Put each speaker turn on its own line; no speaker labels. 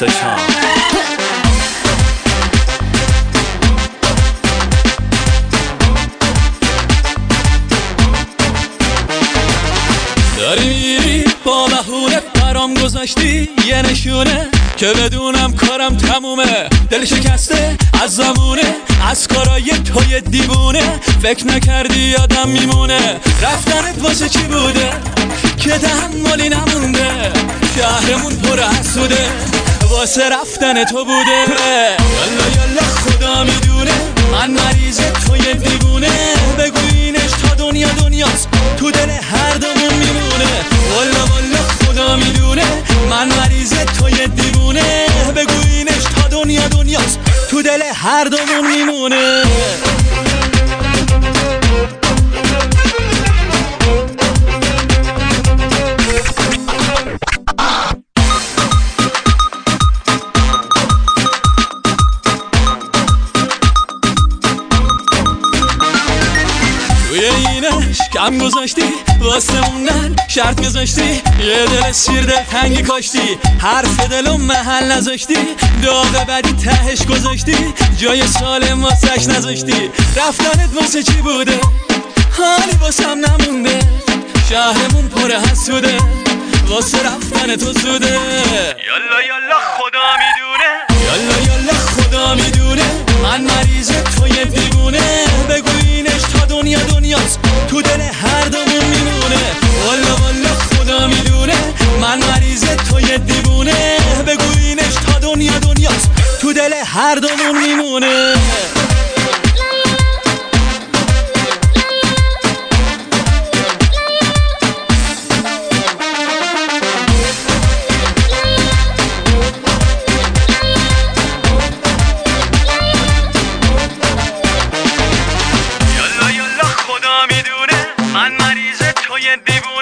تا شام. داری میری با بهونه برام گذاشتی یه نشونه که بدونم کارم تمومه. دل شکسته از زمونه از کارای توی دیوونه، فکر نکردی یادم میمونه. رفتنت واسه چی بوده که تحملی نمونده؟ شهرمون پر حسوده واسه رفتن تو بوده. یالا یالا خدا میدونه من مریض توی دیوونه، بگو اینش تا دنیا دنیاست تو دل هر دومون میمونه. والا والا خدا میدونه من مریض توی دیوونه، بگو اینش تا دنیا دنیاست تو دل هر دومون میمونه. توی اینش کم گذاشتی واسه موندن شرط گذاشتی، یه دل سیر دل تنگی کاشتی، حرف دلو محل نذاشتی، داغ بدی تهش گذاشتی، جای سالم واسش نذاشتی. رفتنت واسه چی بوده حالی واسم نمونده؟ شهرمون پر حسوده واسه رفتن تو زوده. یالا یالا خدا میدونه یالا یالا خدا میدونه من مریض توی دیوونه، بگو اینش تا دنیا دنیاست تو دل هر دومون میمونه. والا والا خدا میدونه من مریض توی دیوونه، بگو اینش تا دنیا دنیاست تو دل هر دومون میمونه. من مریض توی دیوونه